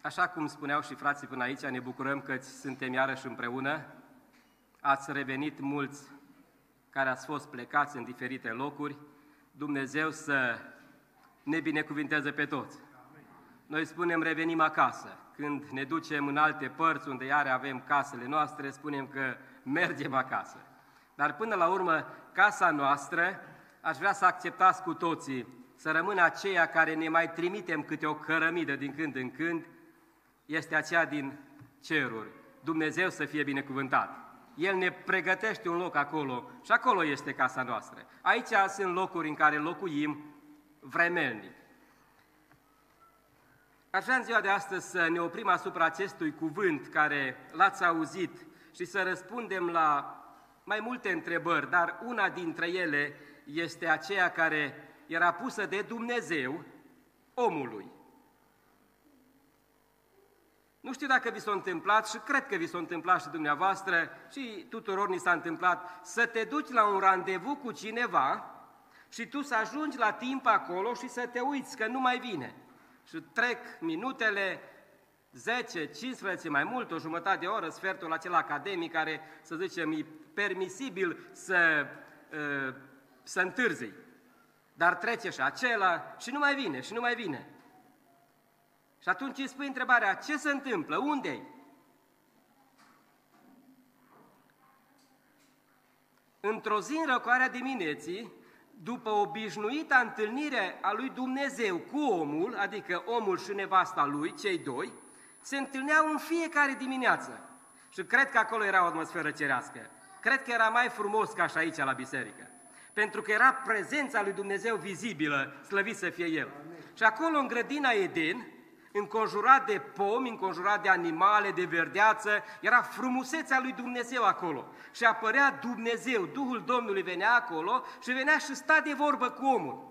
Așa cum spuneau și frații până aici, ne bucurăm că suntem iarăși împreună. Ați revenit mulți care ați fost plecați în diferite locuri. Dumnezeu să ne binecuvinteze pe toți. Noi spunem revenim acasă. Când ne ducem în alte părți unde iar avem casele noastre, spunem că mergem acasă. Dar până la urmă, casa noastră, aș vrea să acceptați cu toții, să rămână aceea care ne mai trimitem câte o cărămidă din când în când, este aceea din ceruri. Dumnezeu să fie binecuvântat. El ne pregătește un loc acolo și acolo este casa noastră. Aici sunt locuri în care locuim vremelnic. Aș vrea în ziua de astăzi să ne oprim asupra acestui cuvânt care l-ați auzit și să răspundem la mai multe întrebări, dar una dintre ele este aceea care era pusă de Dumnezeu omului. Nu știu dacă vi s-a întâmplat și cred că vi s-a întâmplat și dumneavoastră și tuturor ni s-a întâmplat să te duci la un randevu cu cineva și tu să ajungi la timp acolo și să te uiți că nu mai vine. Și trec minutele, 10, 15, mai mult, o jumătate de oră, sfertul acela academic care, să zicem, e permisibil să întârzi. Dar trece și acela și nu mai vine, și nu mai vine. Și atunci îi spui întrebarea, ce se întâmplă? Unde-i? Într-o zi în răcoarea dimineții, după obișnuita întâlnire a lui Dumnezeu cu omul, adică omul și nevasta lui, cei doi, se întâlneau în fiecare dimineață. Și cred că acolo era o atmosferă cerească. Cred că era mai frumos ca și aici la biserică. Pentru că era prezența lui Dumnezeu vizibilă, slăvit să fie El. Amin. Și acolo, în grădina Eden, înconjurat de pomi, înconjurat de animale, de verdeață, era frumusețea lui Dumnezeu acolo. Și apărea Dumnezeu, Duhul Domnului venea acolo și venea și sta de vorbă cu omul.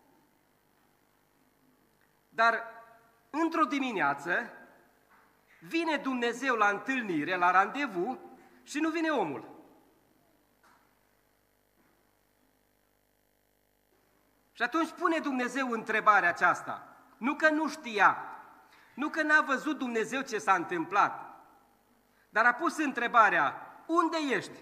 Dar, într-o dimineață, vine Dumnezeu la întâlnire, la randevu și nu vine omul. Și atunci pune Dumnezeu întrebarea aceasta. Nu că nu știa, nu că n-a văzut Dumnezeu ce s-a întâmplat, dar a pus întrebarea, unde ești?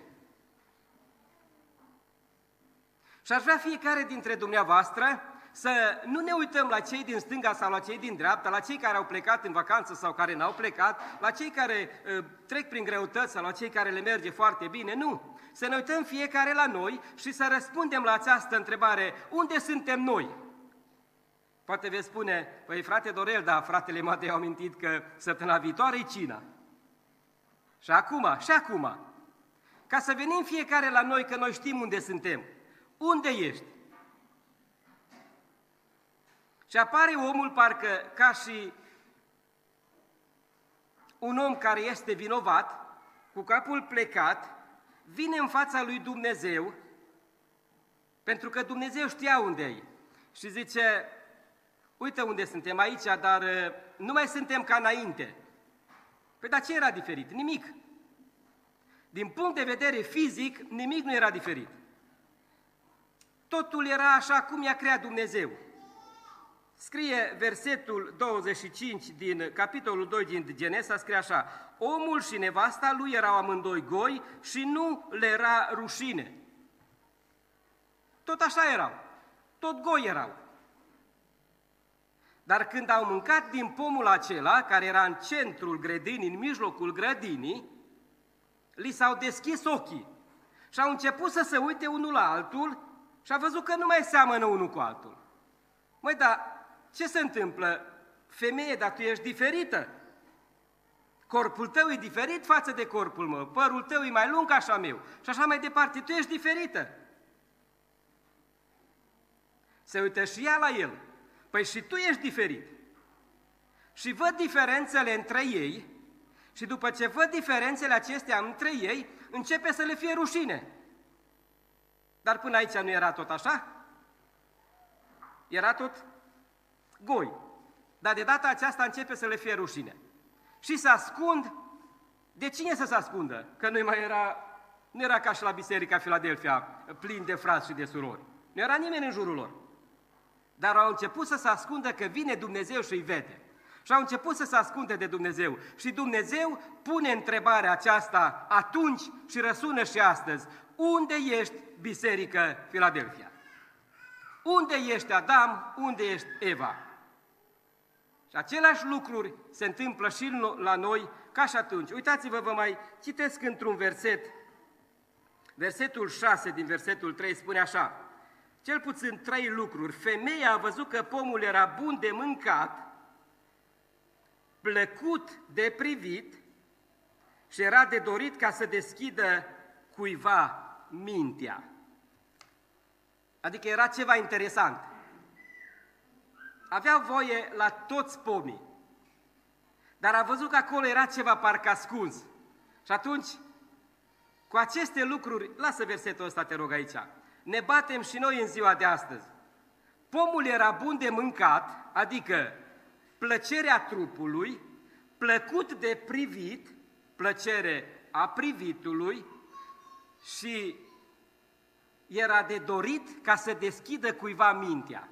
Și aș vrea fiecare dintre dumneavoastră să nu ne uităm la cei din stânga sau la cei din dreapta, la cei care au plecat în vacanță sau care n-au plecat, la cei care trec prin greutăți sau la cei care le merge foarte bine, nu. Să ne uităm fiecare la noi și să răspundem la această întrebare, unde suntem noi? Poate veți spune, păi frate Dorel, dar fratele Matei a amintit că săptămâna viitoare e cina. Și acum, ca să venim fiecare la noi, că noi știm unde suntem. Unde ești? Și apare omul parcă ca și un om care este vinovat, cu capul plecat, vine în fața lui Dumnezeu, pentru că Dumnezeu știa unde e. Și zice, uite unde suntem aici, dar nu mai suntem ca înainte. Păi dar ce era diferit? Nimic. Din punct de vedere fizic, nimic nu era diferit. Totul era așa cum i-a creat Dumnezeu. Scrie versetul 25 din capitolul 2 din Genesa, scrie așa, omul și nevasta lui erau amândoi goi și nu le era rușine. Tot așa erau, tot goi erau. Dar când au mâncat din pomul acela, care era în centrul grădinii, în mijlocul grădinii, li s-au deschis ochii și au început să se uite unul la altul și au văzut că nu mai seamănă unul cu altul. Măi, dar ce se întâmplă? Femeie, dar tu ești diferită. Corpul tău e diferit față de corpul meu, părul tău e mai lung ca așa meu și așa mai departe, tu ești diferită. Se uită și ea la el. Păi și tu ești diferit. Și văd diferențele între ei și după ce văd diferențele acestea între ei, începe să le fie rușine. Dar până aici nu era tot așa? Era tot goi. Dar de data aceasta începe să le fie rușine. Și se ascund. De cine să se ascundă? Că nu era ca și la Biserica Filadelfia, plin de frați și de surori. Nu era nimeni în jurul lor. Dar au început să se ascundă că vine Dumnezeu și îi vede. Și au început să se ascunde de Dumnezeu. Și Dumnezeu pune întrebarea aceasta atunci și răsună și astăzi. Unde ești, Biserică Filadelfia? Unde ești, Adam? Unde ești, Eva? Și aceleași lucruri se întâmplă și la noi ca și atunci. Uitați-vă, vă mai citesc într-un verset. Versetul 6 din versetul 3 spune așa. Cel puțin 3 lucruri. Femeia a văzut că pomul era bun de mâncat, plăcut de privit și era de dorit ca să deschidă cuiva mintea. Adică era ceva interesant. Avea voie la toți pomii, dar a văzut că acolo era ceva parcă ascuns. Și atunci, cu aceste lucruri, lasă versetul ăsta, te rog, aici, ne batem și noi în ziua de astăzi. Pomul era bun de mâncat, adică plăcerea trupului, plăcut de privit, plăcere a privitului și era de dorit ca să deschidă cuiva mintea.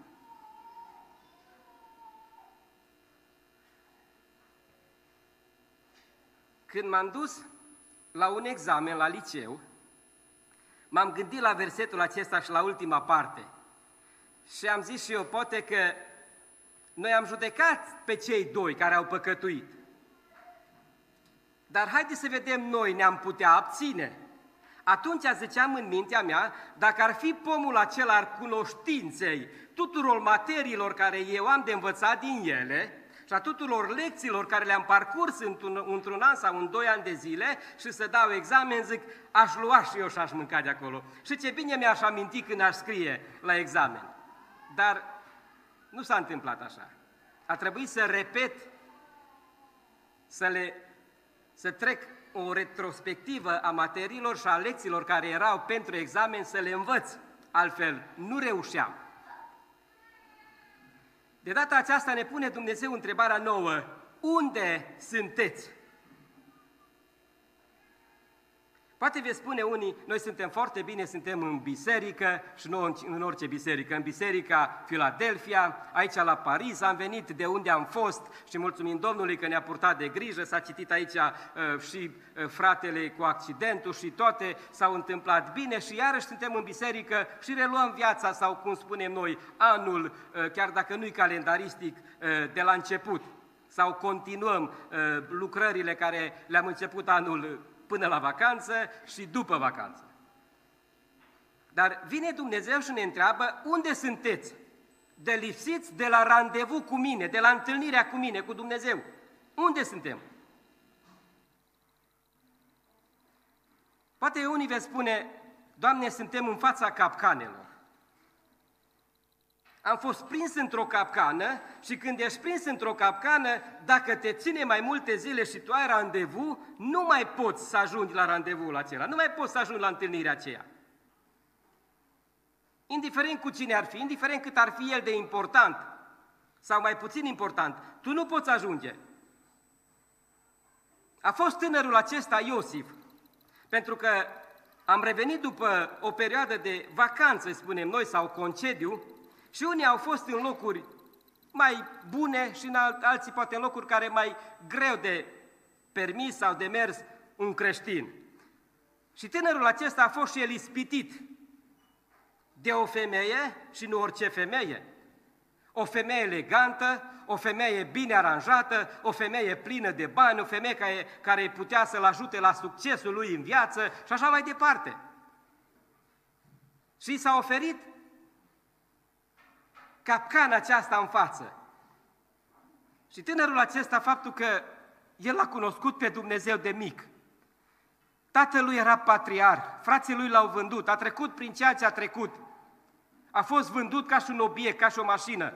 Când m-am dus la un examen la liceu, m-am gândit la versetul acesta și la ultima parte. Și am zis și eu, poate că noi am judecat pe cei doi care au păcătuit. Dar haideți să vedem noi, ne-am putea abține. Atunci ziceam în mintea mea, dacă ar fi pomul acela al cunoștinței tuturor materiilor care eu am de învățat din ele și a tuturor lecțiilor care le-am parcurs într-un an sau în 2 ani de zile și să dau examen, zic, aș lua și eu și aș mânca de acolo. Și ce bine mi-aș aminti când aș scrie la examen. Dar nu s-a întâmplat așa. A trebuit să repet, să trec o retrospectivă a materiilor și a lecțiilor care erau pentru examen, să le învăț. Altfel, nu reușeam. De data aceasta ne pune Dumnezeu întrebarea nouă. Unde sunteți? Poate veți spune unii, noi suntem foarte bine, suntem în biserică și nu în orice biserică, în biserica Filadelfia, aici la Paris, am venit de unde am fost și mulțumim Domnului că ne-a purtat de grijă, s-a citit aici și fratele cu accidentul și toate s-au întâmplat bine și iarăși suntem în biserică și reluăm viața sau, cum spunem noi, anul, chiar dacă nu-i calendaristic, de la început. Sau continuăm lucrările care le-am început anul până la vacanță și după vacanță. Dar vine Dumnezeu și ne întreabă, unde sunteți? De lipsiți de la randevu cu mine, de la întâlnirea cu mine, cu Dumnezeu. Unde suntem? Poate unii veți spune, Doamne, suntem în fața capcanelor. Am fost prins într-o capcană și când ești prins într-o capcană, dacă te ține mai multe zile și tu ai randevu, nu mai poți să ajungi la randevuul acela, nu mai poți să ajungi la întâlnirea aceea. Indiferent cu cine ar fi, indiferent cât ar fi el de important sau mai puțin important, tu nu poți ajunge. A fost tânărul acesta Iosif, pentru că am revenit după o perioadă de vacanță, spunem noi, sau concediu, și unii au fost în locuri mai bune și în alții poate în locuri care mai greu de permis sau de mers un creștin. Și tânărul acesta a fost și el ispitit de o femeie și nu orice femeie. O femeie elegantă, o femeie bine aranjată, o femeie plină de bani, o femeie care putea să-l ajute la succesul lui în viață și așa mai departe. Și s-a oferit capcana aceasta în față. Și tânărul acesta, faptul că el a cunoscut pe Dumnezeu de mic, tatălui era patriarh, frații lui l-au vândut, a trecut prin ceea ce a trecut, a fost vândut ca și un obiect, ca și o mașină.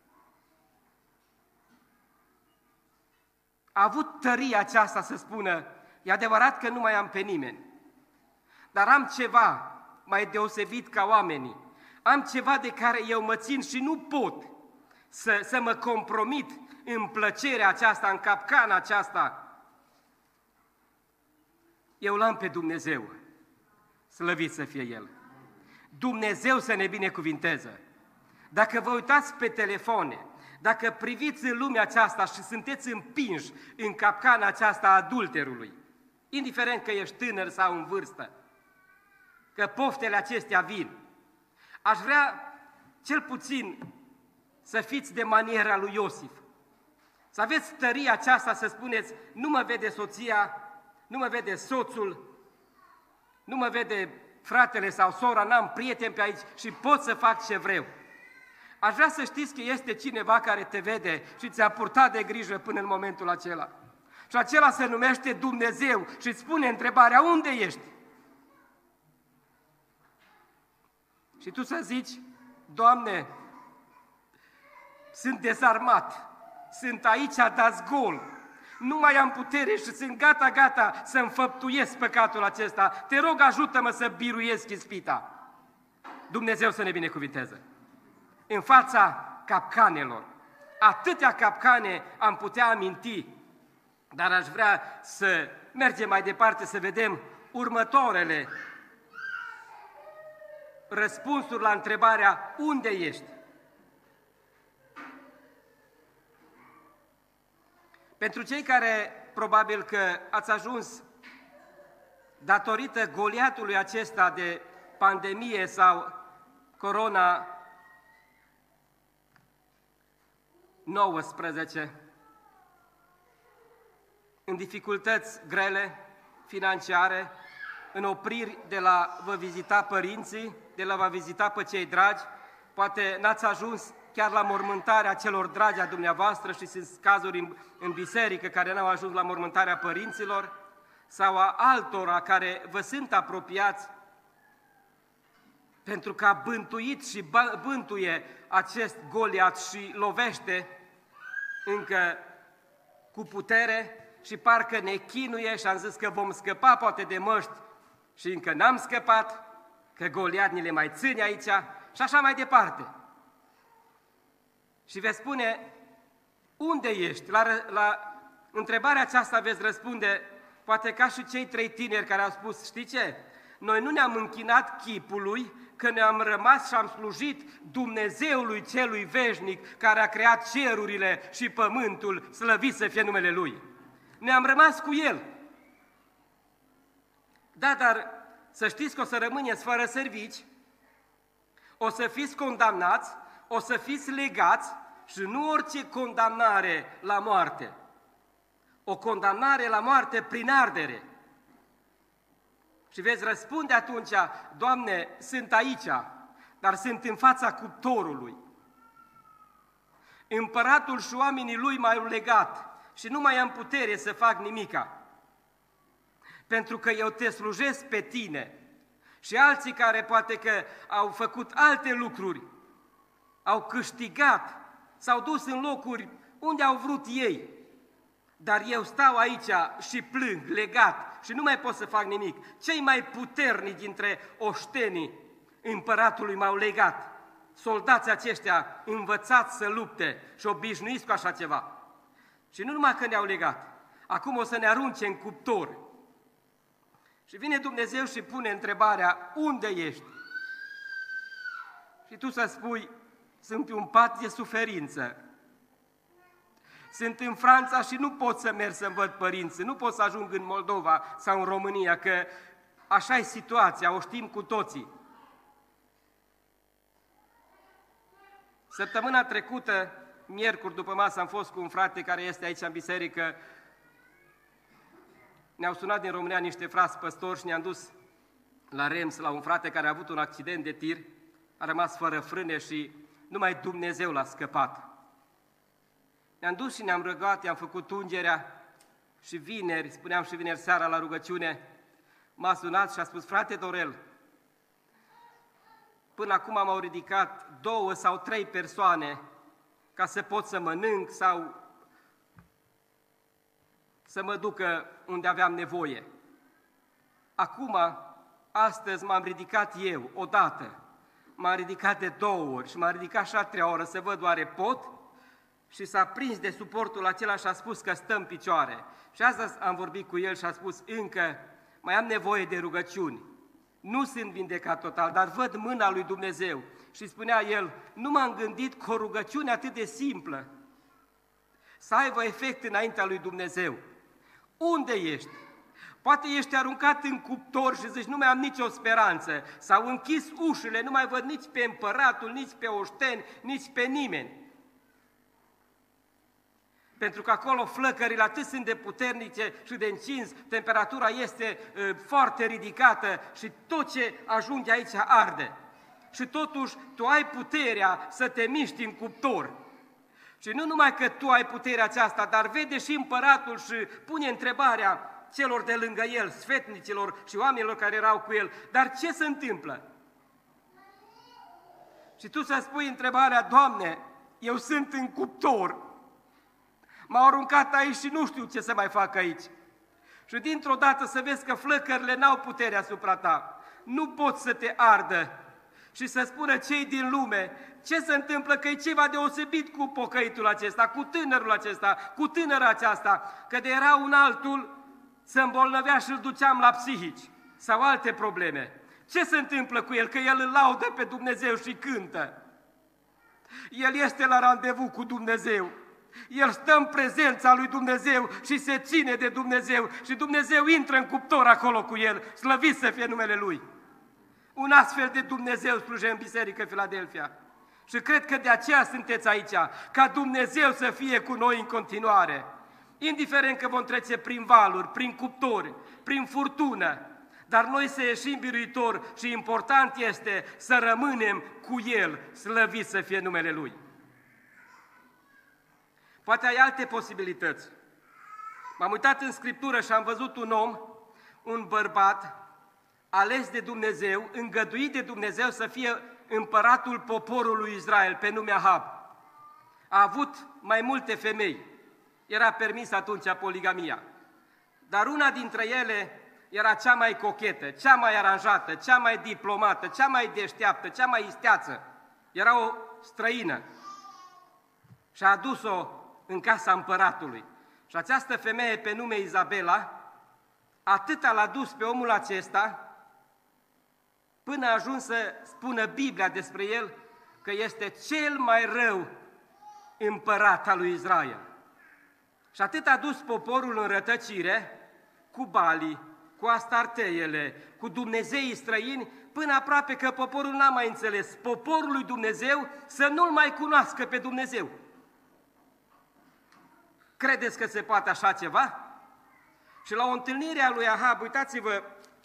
A avut tăria aceasta să spună, e adevărat că nu mai am pe nimeni, dar am ceva mai deosebit ca oamenii. Am ceva de care eu mă țin și nu pot să mă compromit în plăcerea aceasta, în capcana aceasta. Eu l-am pe Dumnezeu, slăvit să fie El. Dumnezeu să ne binecuvinteze. Dacă vă uitați pe telefoane, Dacă priviți în lumea aceasta și sunteți împinși în capcana aceasta a adulterului, indiferent că ești tânăr sau în vârstă, că poftele acestea vin, aș vrea cel puțin să fiți de maniera lui Iosif. Să aveți tăria aceasta să spuneți, nu mă vede soția, nu mă vede soțul, nu mă vede fratele sau sora, n-am prieteni pe aici și pot să fac ce vreau. Aș vrea să știți că este cineva care te vede și ți-a purtat de grijă până în momentul acela. Și acela se numește Dumnezeu și îți pune întrebarea, unde ești? Și tu să zici, Doamne, sunt dezarmat, sunt aici dați gol, nu mai am putere și sunt gata să înfăptuiesc păcatul acesta. Te rog, ajută-mă să biruiesc ispita. Dumnezeu să ne binecuvinteze. În fața capcanelor, atâtea capcane am putea aminti, dar aș vrea să mergem mai departe să vedem următoarele răspunsuri la întrebarea unde ești? Pentru cei care probabil că ați ajuns datorită goliatului acesta de pandemie sau corona-19, în dificultăți grele, financiare, în opriri de la vă vizita părinții, de la vă vizita pe cei dragi, poate n-ați ajuns chiar la mormântarea celor dragi a dumneavoastră și sunt cazuri în biserică care n-au ajuns la mormântarea părinților sau a altora care vă sunt apropiați, pentru că a bântuit și bântuie acest Goliat și lovește încă cu putere și parcă ne chinuie și am zis că vom scăpa poate de măști și încă n-am scăpat, că Goliat ni le mai ține aici și așa mai departe. Și veți spune, unde ești? La întrebarea aceasta veți răspunde, poate ca și cei 3 tineri care au spus, știi ce? Noi nu ne-am închinat chipului, că ne-am rămas și am slujit Dumnezeului celui veșnic, care a creat cerurile și pământul, slăvit să fie numele Lui. Ne-am rămas cu El. Da, dar să știți că o să rămâneți fără servici, o să fiți condamnați, o să fiți legați și nu orice condamnare la moarte. O condamnare la moarte prin ardere. Și veți răspunde atunci, Doamne, sunt aici, dar sunt în fața cuptorului. Împăratul și oamenii lui m-au legat și nu mai am putere să fac nimica. Pentru că eu te slujesc pe tine și alții care poate că au făcut alte lucruri, au câștigat, s-au dus în locuri unde au vrut ei. Dar eu stau aici și plâng, legat, și nu mai pot să fac nimic. Cei mai puternici dintre oștenii împăratului m-au legat. Soldații aceștia învățați să lupte și obișnuiți cu așa ceva. Și nu numai că ne-au legat, acum o să ne arunce în cuptor. Și vine Dumnezeu și pune întrebarea, unde ești? Și tu să spui, sunt pe un pat de suferință. Sunt în Franța și nu pot să merg să-mi văd părinții, nu pot să ajung în Moldova sau în România, că așa e situația, o știm cu toții. Săptămâna trecută, miercuri după masă, am fost cu un frate care este aici în biserică. Ne-au sunat din România niște frați păstori și ne-am dus la Rems, la un frate care a avut un accident de tir, a rămas fără frâne și numai Dumnezeu l-a scăpat. Ne-am dus și ne-am rugat, i-am făcut ungerea și vineri, spuneam și vineri seara la rugăciune, m-a sunat și a spus, frate Dorel, până acum m-au ridicat 2 sau 3 persoane ca să pot să mănânc sau să mă ducă unde aveam nevoie. Acum, astăzi m-am ridicat eu, odată, m-am ridicat de 2 ori și m-am ridicat și a 3-a oră să văd oare pot. Și s-a prins de suportul acela și a spus că stă în picioare. Și astăzi am vorbit cu el și a spus, încă mai am nevoie de rugăciuni. Nu sunt vindecat total, dar văd mâna lui Dumnezeu Și spunea el, nu m-am gândit că o rugăciune atât de simplă să aibă efect înaintea lui Dumnezeu. Unde ești? Poate ești aruncat în cuptor și zici, nu mai am nicio speranță. S-au închis ușile, nu mai văd nici pe împăratul, nici pe oșteni, nici pe nimeni. Pentru că acolo flăcările atât sunt de puternice și de încins, temperatura este foarte ridicată și tot ce ajunge aici arde. Și totuși tu ai puterea să te miști în cuptor. Și nu numai că tu ai puterea aceasta, dar vede și împăratul și pune întrebarea celor de lângă el, sfetnicilor și oamenilor care erau cu el, dar ce se întâmplă? Și tu să spui întrebarea, Doamne, eu sunt în cuptor, m-au aruncat aici și nu știu ce să mai fac aici. Și dintr-o dată să vezi că flăcările n-au putere asupra ta, nu pot să te ardă și să spună cei din lume, ce se întâmplă, că e ceva deosebit cu pocăitul acesta, cu tânărul acesta, cu tânăra aceasta, că de era un altul, se îmbolnăvea și îl duceam la psihici sau alte probleme. Ce se întâmplă cu el? Că el îl laudă pe Dumnezeu și cântă. El este la randevu cu Dumnezeu. El stă în prezența lui Dumnezeu și se ține de Dumnezeu și Dumnezeu intră în cuptor acolo cu el, slăvit să fie numele Lui. Un astfel de Dumnezeu slujește în Biserică Filadelfia. Și cred că de aceea sunteți aici, ca Dumnezeu să fie cu noi în continuare. Indiferent că vom trece prin valuri, prin cuptori, prin furtună, dar noi să ieșim biruitori și important este să rămânem cu El, slăvit să fie numele Lui. Poate ai alte posibilități. M-am uitat în Scriptură și am văzut un om, un bărbat, ales de Dumnezeu, îngăduit de Dumnezeu să fie împăratul poporului Israel, pe nume Ahab. A avut mai multe femei. Era permis atunci poligamia. Dar una dintre ele era cea mai cochetă, cea mai aranjată, cea mai diplomată, cea mai deșteaptă, cea mai isteață. Era o străină. Și a adus-o în casa împăratului. Și această femeie pe nume Izabela, atâta l-a dus pe omul acesta, până a ajuns să spună Biblia despre el că este cel mai rău împărat al lui Israel. Și atât a dus poporul în rătăcire cu Bali, cu Astarteele, cu dumnezeii străini, până aproape că poporul n-a mai înțeles. Poporul lui Dumnezeu să nu-L mai cunoască pe Dumnezeu. Credeți că se poate așa ceva? Și la o întâlnire a lui Ahab, uitați-vă,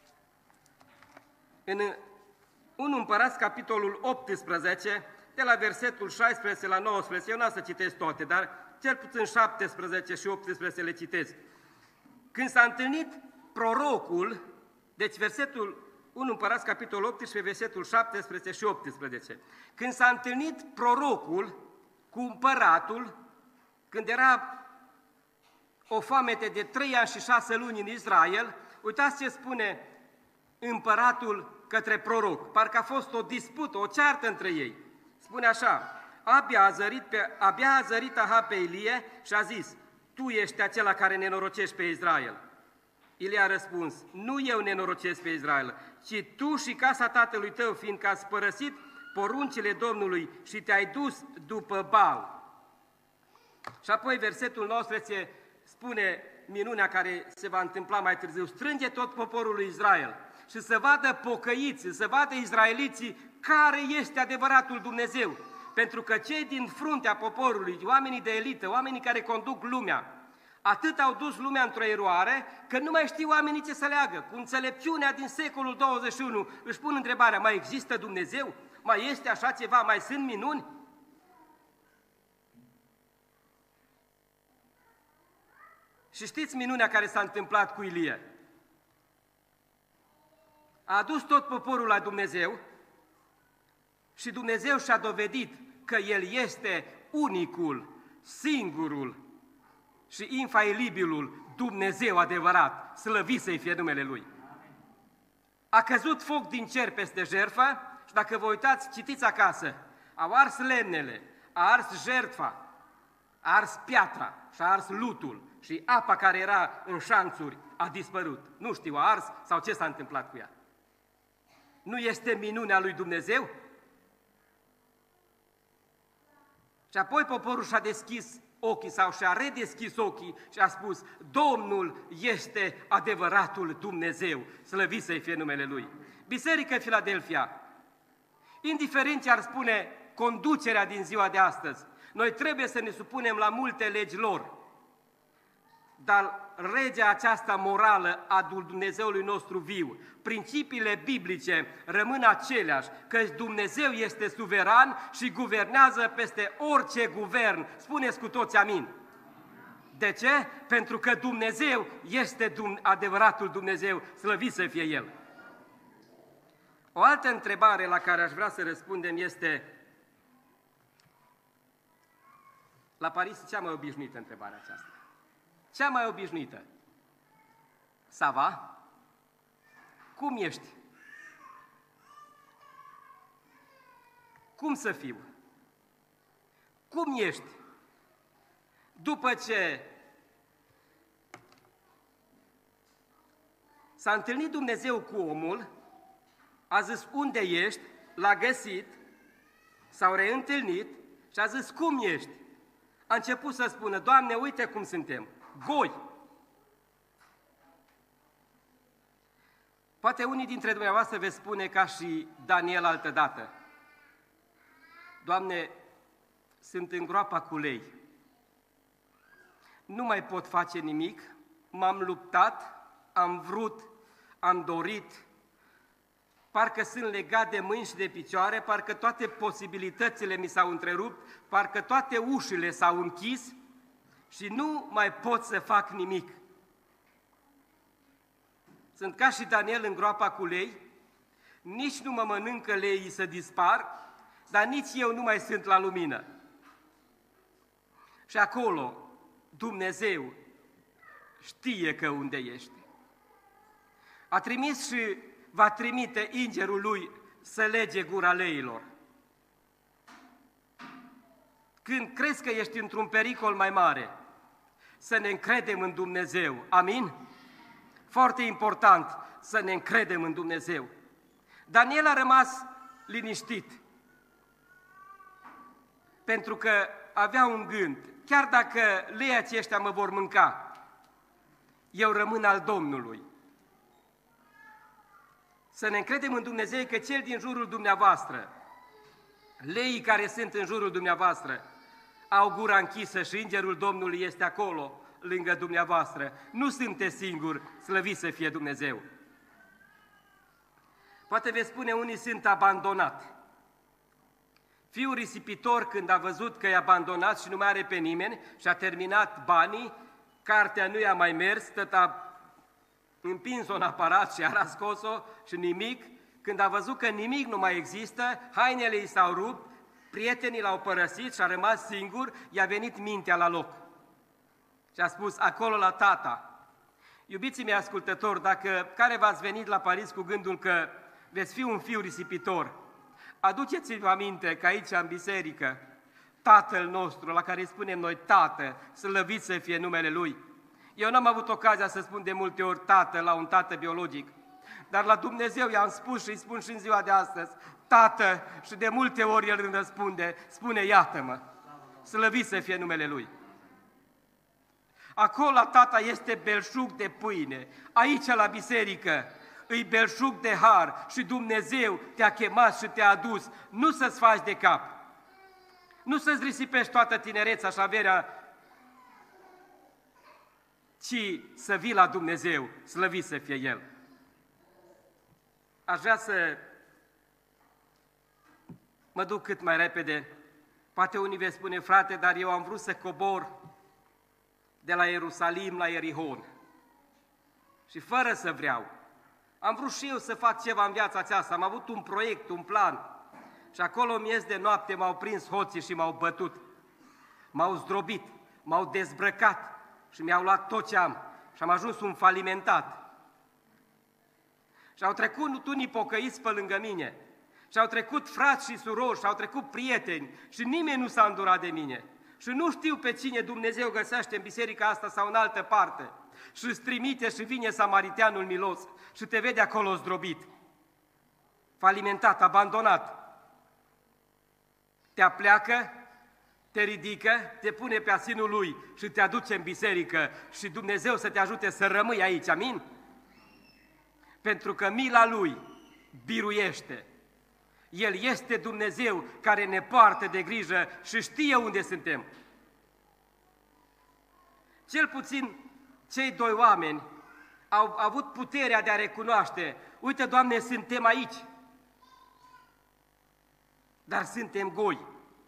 în 1 Împărați, capitolul 18, de la versetul 16 la 19, eu n-am să citesc toate, dar cel puțin 17 și 18 le citesc. Când s-a întâlnit prorocul, deci versetul 1 Împărați, capitolul 18, versetul 17 și 18, când s-a întâlnit prorocul cu împăratul, când era o foamete de 3 ani și 6 luni în Israel, uitați ce spune împăratul către proroc. Parcă a fost o dispută, o ceartă între ei. Spune așa, abia a zărit Ahab pe Ilie și a zis, tu ești acela care nenorocești pe Israel. Ilie a răspuns, nu eu nenorocesc pe Israel, ci tu și casa tatălui tău, fiindcă ați părăsit poruncile Domnului și te-ai dus după Baal. Și apoi versetul 19 spune minunea care se va întâmpla mai târziu. Strânge tot poporul lui Israel și să vadă pocăiții, să vadă izraeliții care este adevăratul Dumnezeu. Pentru că cei din fruntea poporului, oamenii de elită, oamenii care conduc lumea, atât au dus lumea într-o eroare, că nu mai știu oamenii ce să leagă. Cu înțelepciunea din secolul 21 își pun întrebarea, mai există Dumnezeu? Mai este așa ceva? Mai sunt minuni? Și știți minunea care s-a întâmplat cu Ilie? A adus tot poporul la Dumnezeu și Dumnezeu și-a dovedit că El este unicul, singurul și infailibilul Dumnezeu adevărat, slăvit să-i fie numele Lui. A căzut foc din cer peste jertfă și dacă vă uitați, citiți acasă, au ars lemnele, a ars jertfa, a ars piatra și a ars lutul și apa care era în șanțuri a dispărut. Nu știu, a ars sau ce s-a întâmplat cu ea. Nu este minunea lui Dumnezeu? Și apoi poporul și-a deschis ochii sau și-a redeschis ochii și a spus: Domnul este adevăratul Dumnezeu, slăvit să-i fie numele Lui. Biserică Filadelfia, indiferent ce ar spune conducerea din ziua de astăzi, noi trebuie să ne supunem la multe legi lor, dar legea aceasta morală a Dumnezeului nostru viu, principiile biblice rămân aceleași, că Dumnezeu este suveran și guvernează peste orice guvern. Spuneți cu toți amin. De ce? Pentru că Dumnezeu este adevăratul Dumnezeu, slăvit să fie El. O altă întrebare la care aș vrea să răspundem este: la Paris, cea mai obișnuită întrebare aceasta. Cea mai obișnuită. Ça va? Cum ești? Cum să fiu? Cum ești? După ce s-a întâlnit Dumnezeu cu omul, a zis: unde ești? L-a găsit, s-au reîntâlnit și a zis: cum ești? A început să spună: Doamne, uite cum suntem, goi. Poate unii dintre dumneavoastră veți spune ca și Daniel altădată: Doamne, sunt în groapa cu lei, nu mai pot face nimic, m-am luptat, am vrut, am dorit, parcă sunt legat de mâini și de picioare, parcă toate posibilitățile mi s-au întrerupt, parcă toate ușile s-au închis și nu mai pot să fac nimic. Sunt ca și Daniel în groapa cu lei, nici nu mă mănâncă leii să dispar, dar nici eu nu mai sunt la lumină. Și acolo Dumnezeu știe că unde ești. A trimis și va trimite îngerul lui să lege gura leilor. Când crezi că ești într-un pericol mai mare, să ne încredem în Dumnezeu. Amin? Foarte important să ne încredem în Dumnezeu. Daniel a rămas liniștit, pentru că avea un gând: chiar dacă leii aceștia mă vor mânca, eu rămân al Domnului. Să ne încredem în Dumnezeu că cel din jurul dumneavoastră, leii care sunt în jurul dumneavoastră, au gura închisă și îngerul Domnului este acolo, lângă dumneavoastră. Nu sunteți singuri, slăvit să fie Dumnezeu. Poate veți spune unii: sunt abandonat. Fiul risipitor, când a văzut că e abandonat și nu mai are pe nimeni și a terminat banii, cartea nu i-a mai mers, tăta împins-o în aparat și a scos-o și nimic. Când a văzut că nimic nu mai există, hainele i s-au rupt, prietenii l-au părăsit și a rămas singur, i-a venit mintea la loc. Și a spus: acolo la tata. Iubiții mei ascultători, dacă care v-ați venit la Paris cu gândul că veți fi un fiu risipitor, aduceți-vă aminte că aici, în biserică, Tatăl nostru, la care îi spunem noi Tată, slăvit să fie numele Lui. Eu n-am avut ocazia să spun de multe ori Tată la un tată biologic, dar la Dumnezeu i-am spus și îi spun și în ziua de astăzi Tată, și de multe ori El îmi răspunde, spune: iată-mă, slăvit să fie numele Lui. Acolo la tata este belșug de pâine, aici la biserică îi belșug de har și Dumnezeu te-a chemat și te-a adus, nu să-ți faci de cap, nu să-ți risipești toată tinereța și averea, ci să vii la Dumnezeu, slăvit să fie El. Aș vrea să mă duc cât mai repede. Poate unii veți spune: frate, dar eu am vrut să cobor de la Ierusalim la Ierihon și fără să vreau, am vrut și eu să fac ceva în viața aceasta, am avut un proiect, un plan și acolo miez de noapte m-au prins hoții și m-au bătut, m-au zdrobit, m-au dezbrăcat și mi-au luat tot ce am și am ajuns un falimentat. Și au trecut unii pocăiți pe lângă mine și au trecut frați și surori și au trecut prieteni și nimeni nu s-a îndurat de mine. Și nu știu pe cine Dumnezeu găsește în biserica asta sau în altă parte și îți trimite și vine samariteanul milos și te vede acolo zdrobit, falimentat, abandonat. Te apleacă te ridică, te pune pe asinul Lui și te aduce în biserică și Dumnezeu să te ajute să rămâi aici, amin? Pentru că mila Lui biruiește. El este Dumnezeu care ne poartă de grijă și știe unde suntem. Cel puțin cei doi oameni au avut puterea de a recunoaște, uite, Doamne, suntem aici, dar suntem goi.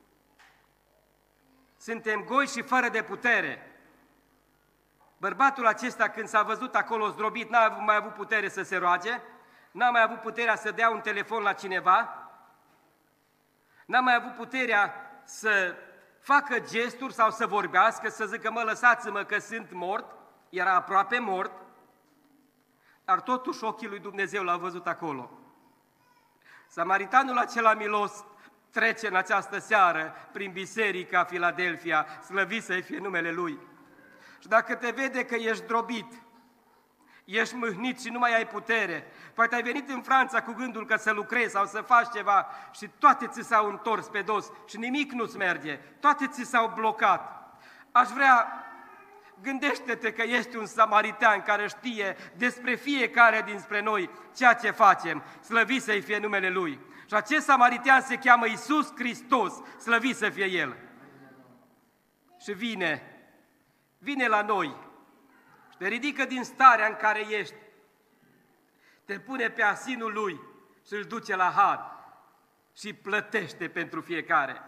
Suntem goi și fără de putere. Bărbatul acesta, când s-a văzut acolo zdrobit, n-a mai avut putere să se roage, n-a mai avut puterea să dea un telefon la cineva, n-a mai avut puterea să facă gesturi sau să vorbească, să zică, mă, lăsați-mă că sunt mort, era aproape mort, dar totuși ochii lui Dumnezeu l-au văzut acolo. Samaritanul acela milos trece în această seară prin biserica Filadelfia, slăvit să fie numele Lui. Și dacă te vede că ești drobit, ești mâhnit și nu mai ai putere, poate ai venit în Franța cu gândul că să lucrezi sau să faci ceva și toate ți s-au întors pe dos și nimic nu-ți merge, toate ți s-au blocat. Aș vrea, gândește-te că ești un samaritan care știe despre fiecare dinspre noi ceea ce facem, slăvit să fie numele Lui. Și acest samaritan se cheamă Iisus Hristos, slăvit să fie El. Și vine la noi și te ridică din starea în care ești, te pune pe asinul Lui și îl duce la har și plătește pentru fiecare.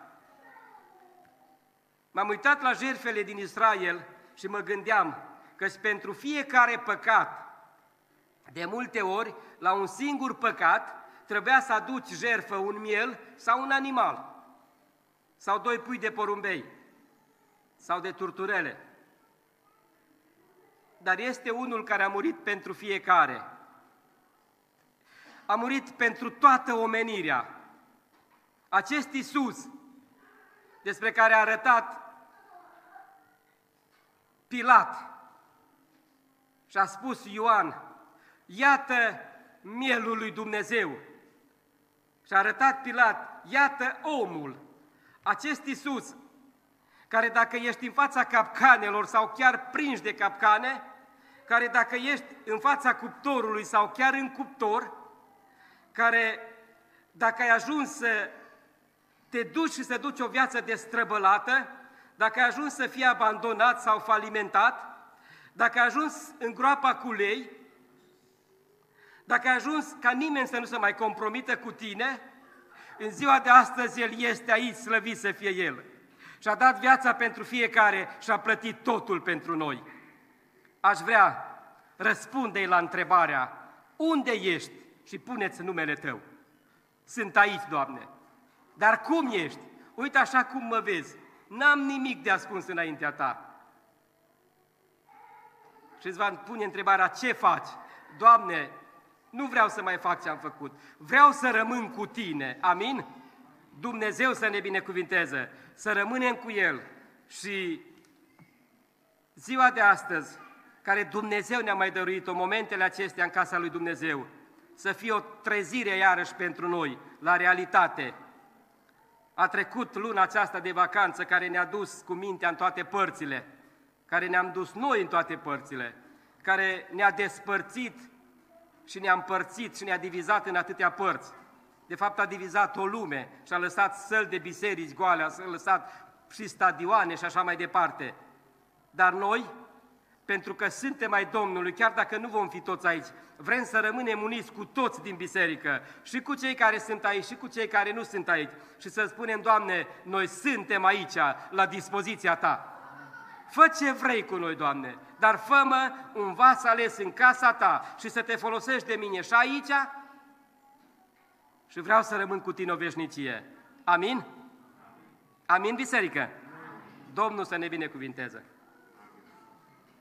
M-am uitat la jertfele din Israel și mă gândeam că pentru fiecare păcat, de multe ori, la un singur păcat, trebuia să aduci jertfă un miel sau un animal, sau 2 pui de porumbei, sau de turturele. Dar este unul care a murit pentru fiecare. A murit pentru toată omenirea. Acest Iisus, despre care a arătat Pilat și a spus Ioan, iată mielul lui Dumnezeu. Și a arătat Pilat, iată omul, acest Iisus, care dacă ești în fața capcanelor sau chiar prinși de capcane, care dacă ești în fața cuptorului sau chiar în cuptor, care dacă ai ajuns să te duci și să duci o viață destrăbălată, dacă ai ajuns să fii abandonat sau falimentat, dacă ai ajuns în groapa cu lei, dacă ai ajuns ca nimeni să nu se mai compromită cu tine, în ziua de astăzi El este aici, slăvit să fie El. Și-a dat viața pentru fiecare și a plătit totul pentru noi. Aș vrea, răspunde-i la întrebarea, unde ești? Și puneți numele Tău. Sunt aici, Doamne. Dar cum ești? Uite așa cum mă vezi. N-am nimic de ascuns înaintea Ta. Și îți va pune întrebarea, ce faci? Doamne, nu vreau să mai fac ce am făcut. Vreau să rămân cu Tine. Amin? Dumnezeu să ne binecuvinteze, să rămânem cu El și ziua de astăzi, care Dumnezeu ne-a mai dăruit-o, momentele acestea în casa lui Dumnezeu, să fie o trezire iarăși pentru noi, la realitate. A trecut luna aceasta de vacanță care ne-a dus cu mintea în toate părțile, care ne-am dus noi în toate părțile, care ne-a despărțit și ne-a împărțit și ne-a divizat în atâtea părți. De fapt a divizat o lume și a lăsat săli de biserici goale, a lăsat și stadioane și așa mai departe. Dar noi, pentru că suntem ai Domnului, chiar dacă nu vom fi toți aici, vrem să rămânem uniți cu toți din biserică, și cu cei care sunt aici, și cu cei care nu sunt aici, și să spunem, Doamne, noi suntem aici, la dispoziția Ta. Fă ce vrei cu noi, Doamne, dar fă-mă un vas ales în casa Ta și să Te folosești de mine și aici, și vreau să rămân cu Tine o veșnicie. Amin? Amin, biserică? Domnul să ne binecuvinteze!